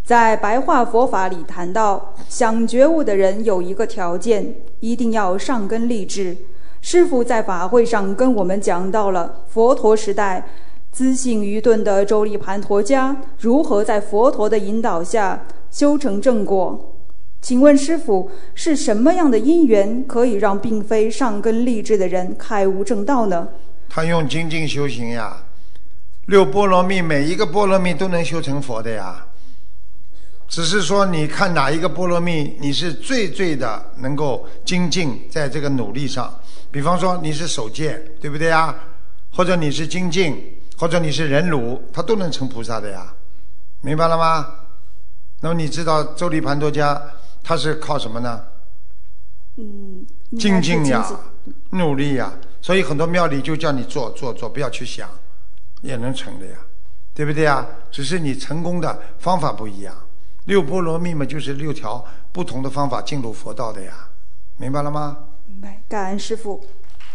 在白话佛法里谈到，想觉悟的人有一个条件，一定要上根立志。师父在法会上跟我们讲到了佛陀时代资信愚钝的周利盘陀家如何在佛陀的引导下修成正果。请问师父，是什么样的因缘可以让并非上根立志的人开悟正道呢？ 他用精进修行呀，六波罗蜜每一个波罗蜜都能修成佛的呀，只是说你看哪一个波罗蜜你是最的能够精进在这个努力上。比方说你是守戒，对不对呀？或者你是精进，或者你是忍辱，他都能成菩萨的呀，明白了吗？那么你知道周利盘陀家他是靠什么呢？精进呀，努力呀，所以很多庙里就叫你做，不要去想，也能成的呀，对不对呀？只是你成功的方法不一样。六波罗蜜嘛，就是6条不同的方法进入佛道的呀，明白了吗？ 明白，感恩师父。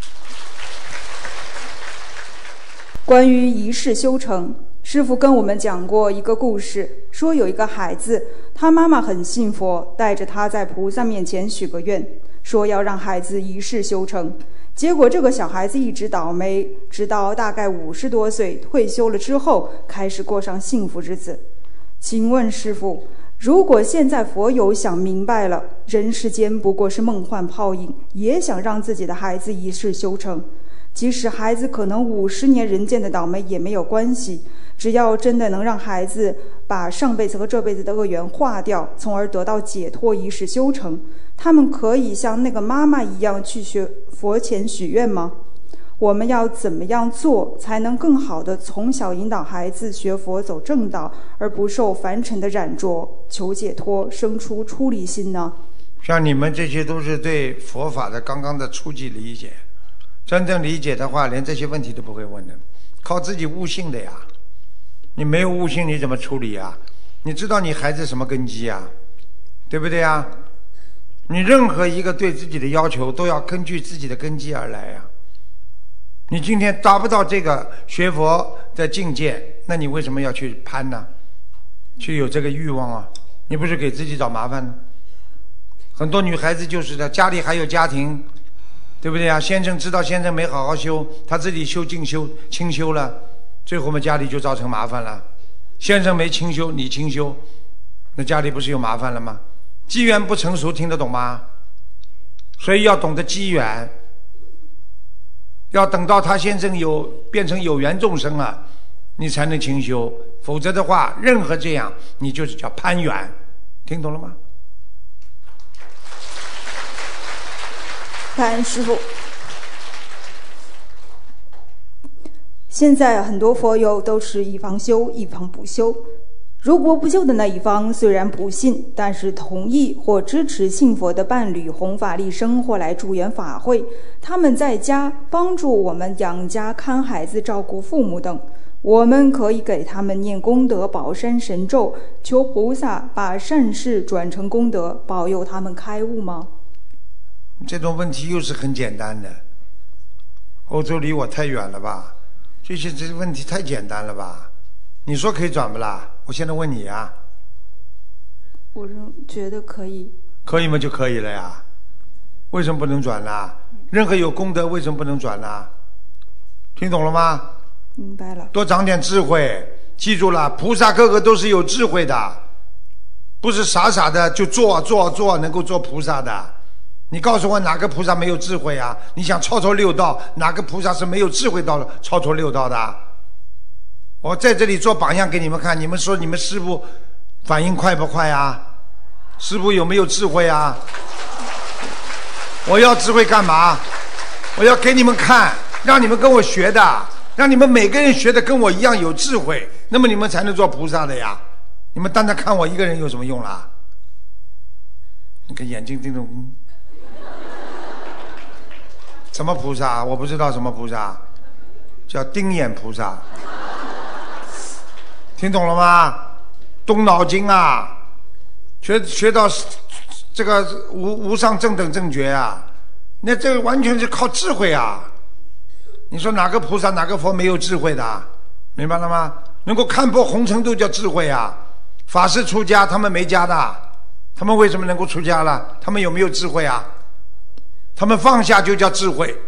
关于一世修成，师父跟我们讲过一个故事，说有一个孩子，他妈妈很信佛，带着他在菩萨面前许个愿，说要让孩子一世修成。结果这个小孩子一直倒霉，直到大概50多岁退休了之后，开始过上幸福日子。请问师父，如果现在佛友想明白了，人世间不过是梦幻泡影，也想让自己的孩子一世修成，即使孩子可能50年人间的倒霉也没有关系，只要真的能让孩子把上辈子和这辈子的恶缘化掉，从而得到解脱，一世修成，他们可以像那个妈妈一样去学佛前许愿吗？我们要怎么样做才能更好的从小引导孩子学佛走正道，而不受凡尘的染着，求解脱，生出出离心呢？ 像你们这些都是对佛法的刚刚的初级理解，真正理解的话连这些问题都不会问的，靠自己悟性的呀。你没有悟性你怎么处理啊？你知道你孩子什么根基啊？对不对啊？你任何一个对自己的要求都要根据自己的根基而来呀。你今天达不到这个学佛的境界，那你为什么要去攀呢？去有这个欲望啊？你不是给自己找麻烦呢？很多女孩子就是的，家里还有家庭，对不对啊？先生知道先生没好好修，他自己修净修清修了，最后我们家里就造成麻烦了。先生没清修，你清修，那家里不是有麻烦了吗？机缘不成熟，听得懂吗？所以要懂得机缘，要等到他先生变成有缘众生了，你才能清修，否则的话任何这样你就是叫攀缘，听懂了吗？ 感恩师父。现在很多佛友都是一方修一方不修，如果不修的那一方虽然不信，但是同意或支持信佛的伴侣弘法利生或来助缘法会，他们在家帮助我们养家看孩子照顾父母等，我们可以给他们念功德宝山神咒，求菩萨把善事转成功德，保佑他们开悟吗？ 这种问题又是很简单的，欧洲离我太远了吧？这问题太简单了吧？你说可以转不啦？我现在问你啊。 我觉得可以。 可以吗？就可以了呀。为什么不能转啦？任何有功德为什么不能转啦？听懂了吗？ 明白了。 多长点智慧，记住了，菩萨个个都是有智慧的，不是傻傻的就做能够做菩萨的。你告诉我哪个菩萨没有智慧啊？你想超脱六道，哪个菩萨是没有智慧到超脱六道的？我在这里做榜样给你们看，你们说你们师父反应快不快啊？师父有没有智慧啊？我要智慧干嘛？我要给你们看，让你们跟我学的，让你们每个人学的跟我一样有智慧，那么你们才能做菩萨的呀。你们单单看我一个人有什么用啦？你看眼睛盯着什么菩萨？我不知道什么菩萨，叫盯眼菩萨。听懂了吗？动脑筋啊，学到这个无上正等正觉啊，那这个完全是靠智慧啊。你说哪个菩萨哪个佛没有智慧的？明白了吗？能够看破红尘都叫智慧啊， 法师出家，他们没家的，他们为什么能够出家了？他们有没有智慧啊？他们放下就叫智慧。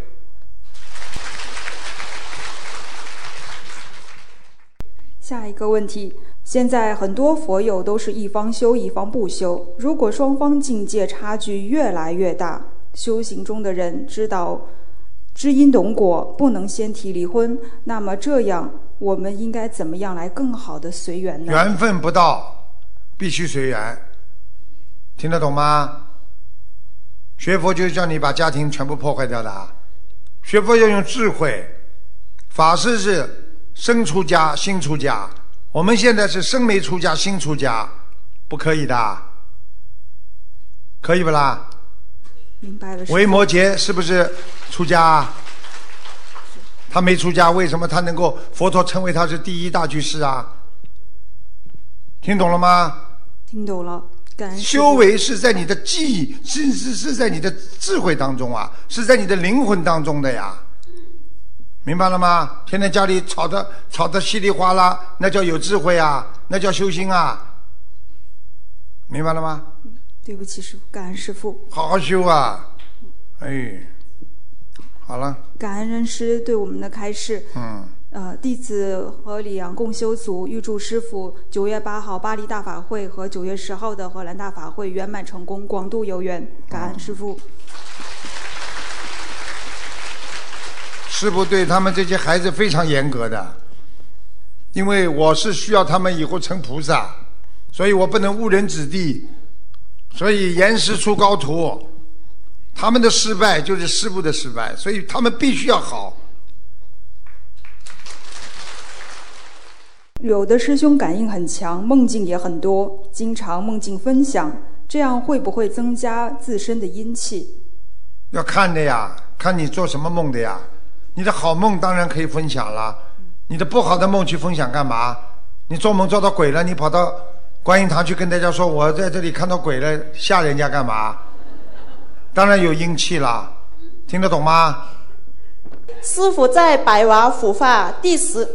下一个问题，现在很多佛友都是一方修一方不修，如果双方境界差距越来越大，修行中的人知因懂果，不能先提离婚，那么这样我们应该怎么样来更好的随缘呢？ 缘分不到，必须随缘，听得懂吗？学佛就是叫你把家庭全部破坏掉的啊！学佛要用智慧，法师是生出家心出家，我们现在是生没出家心出家，不可以的，可以不啦？ 明白了。 维摩诘是不是出家啊？他没出家，为什么他能够佛陀称为他是第一大居士啊？听懂了吗？ 听懂了。 修为是在你的记忆，是在你的智慧当中啊，是在你的灵魂当中的呀，明白了吗？天天家里吵得稀里哗啦，那叫有智慧啊，那叫修心啊，明白了吗？ 对不起师父，感恩师父。 好好修啊！哎，好了。 感恩恩师对我们的开示。弟子和李阳共修组预祝师父9月8号巴黎大法会和9月10号的荷兰大法会圆满成功，广度有缘。感恩师父。 师父对他们这些孩子非常严格的，因为我是需要他们以后成菩萨，所以我不能误人子弟，所以严师出高徒，他们的失败就是师父的失败，所以他们必须要好。 有的师兄感应很强，梦境也很多，经常梦境分享，这样会不会增加自身的阴气？ 要看的呀，看你做什么梦的呀。你的好梦当然可以分享了，你的不好的梦去分享干嘛？你做梦做到鬼了，你跑到观音堂去跟大家说我在这里看到鬼了，吓人家干嘛？当然有阴气了，听得懂吗？ 师父在《百华佛法》第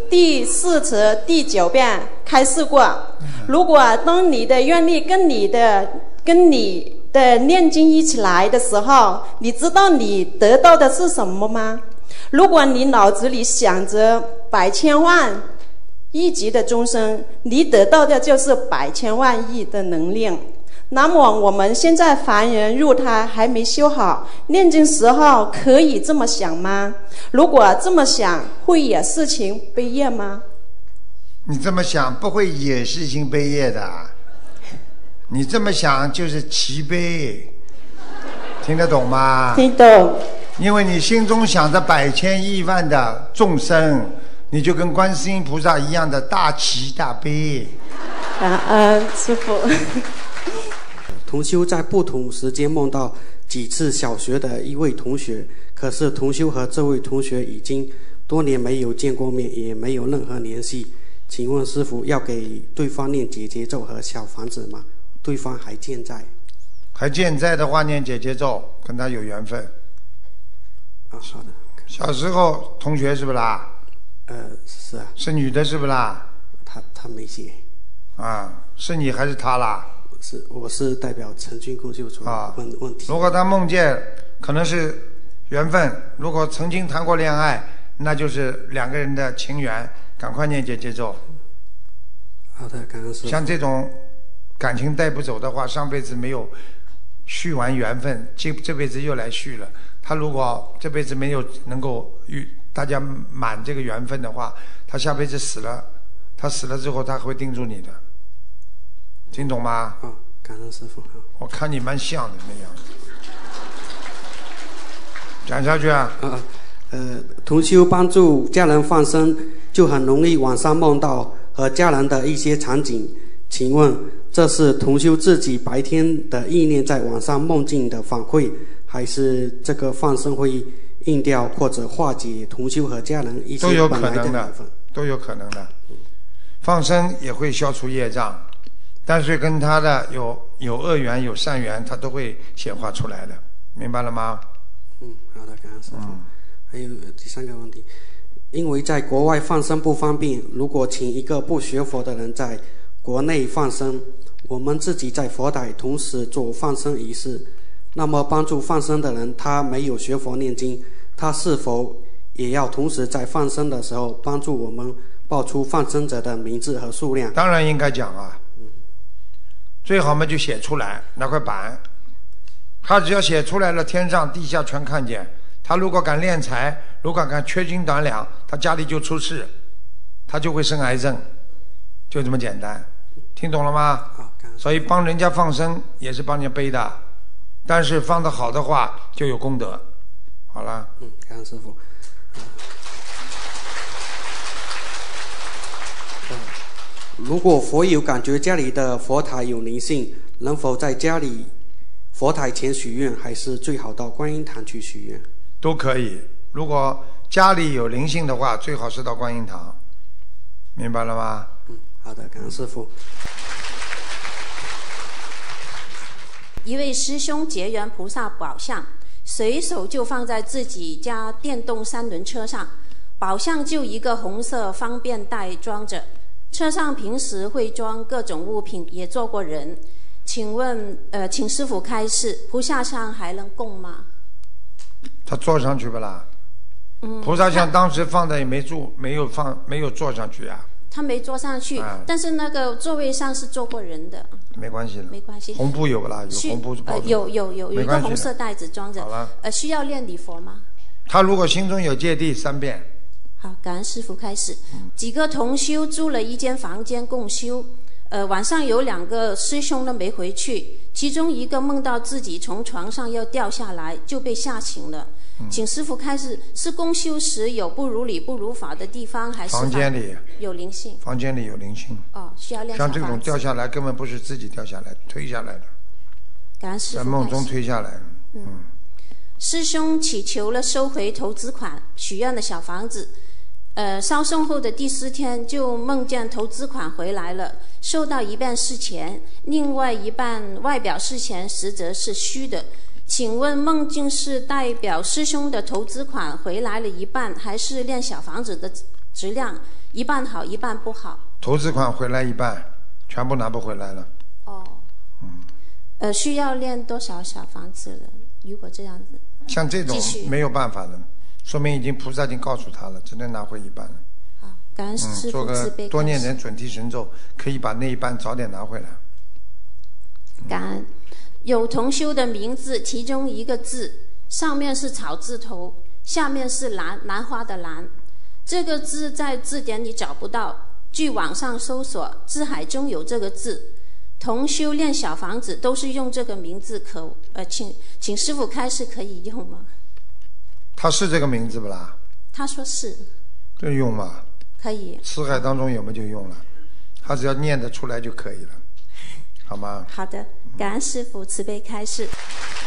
4册第9遍开示过，如果当你的愿力跟你的念经一起来的时候，你知道你得到的是什么吗？如果你脑子里想着百千万亿级的众生，你得到的就是百千万亿的能量。那么我们现在凡人入胎还没修好，念经时候可以这么想吗？如果这么想，会惹事情悲业吗？ 你这么想不会惹事情悲业的，你这么想就是慈悲，听得懂吗？ 听懂。 因为你心中想着百千亿万的众生，你就跟观世音菩萨一样的大慈大悲。 感恩师父。 同修在不同时间梦到几次小学的一位同学，可是同修和这位同学已经多年没有见过面，也没有任何联系。请问师父要给对方念解结咒和小房子吗？对方还健在。 还健在的话念解结咒，跟他有缘分。 啊，好的。 小时候同学是不啦？ 是啊。 是女的是不啦？ 他没写。 啊，是你还是他啦？ 我是代表陈军共修组问题。 如果他梦见可能是缘分，如果曾经谈过恋爱，那就是两个人的情缘，赶快念解结咒。 好的，感恩师父。 像这种感情带不走的话，上辈子没有续完缘分，这辈子又来续了。他如果这辈子没有能够与大家满这个缘分的话，他下辈子死了，他死了之后他会盯住你的。听懂吗？ 感恩师父。 我看你蛮像的那样子。讲下去啊。 同修帮助家人放生，就很容易晚上梦到和家人的一些场景。请问，这是同修自己白天的意念在晚上梦境的反馈，还是这个放生会应掉或者化解同修和家人一些本来的缘分？ 都有可能的。放生也会消除业障。但是跟他的有恶缘有善缘，他都会显化出来的，明白了吗？ 好的，感恩师父。还有第3个问题，因为在国外放生不方便，如果请一个不学佛的人在国内放生，我们自己在佛台同时做放生仪式。那么帮助放生的人，他没有学佛念经，他是否也要同时在放生的时候帮助我们报出放生者的名字和数量？ 当然应该讲啊，最好嘛就写出来那块板，他只要写出来了，天上地下全看见。他如果敢敛财，如果敢缺斤短两，他家里就出事，他就会生癌症，就这么简单，听懂了吗？所以帮人家放生也是帮人家背的，但是放得好的话就有功德。好了。 感恩师父。如果佛友感觉家里的佛台有灵性，能否在家里佛台前许愿，还是最好到观音堂去许愿？ 都可以。如果家里有灵性的话，最好是到观音堂，明白了吗？ 好的，感恩师父。 一位师兄结缘菩萨宝像，随手就放在自己家电动3轮车上，宝像就一个红色方便袋装着。车上平时会装各种物品，也坐过人。请问，请师父开示，菩萨像还能供吗？ 他坐上去不啦？菩萨像当时放的也没有坐上去啊。 他没坐上去，但是那个座位上是坐过人的。 没关系的， 没关系。 红布有不啦？有红布包着。 有一个红色袋子装着。 好了。 需要念礼佛吗？ 他如果心中有芥蒂，3遍。 好，感恩师父开始。几个同修租了一间房间共修。晚上有2个师兄都没回去，其中一个梦到自己从床上要掉下来，就被吓醒了。请师父开示，是共修时有不如理不如法的地方，还是房间里有灵性？ 房间里有灵性。 需要练小房子。 像这种掉下来根本不是自己掉下来，推下来的。 感恩师父。 在梦中推下来。 师兄祈求了收回投资款，许愿的小房子。烧送后的第4天就梦见投资款回来了，收到一半是钱，另外一半外表是钱，实则是虚的。请问梦境是代表师兄的投资款回来了一半，还是练小房子的质量一半好一半不好？ 投资款回来一半，全部拿不回来了。 需要练多少小房子了？如果这样子， 像这种没有办法的，说明菩萨已经告诉他了，只能拿回一半了。 好，感恩师父慈悲。 多念点准提神咒，可以把那一半早点拿回来。 感恩。有同修的名字，其中一个字上面是草字头，下面是兰花的兰。这个字在字典里找不到，据网上搜索，字海中有这个字。同修练小房子都是用这个名字，请师父开示可以用吗？ 他是这个名字不啦？ 他说是。 就用嘛。 可以。 词海当中有没就用了，他只要念得出来就可以了，好吗？ 好的，感恩师父慈悲开示。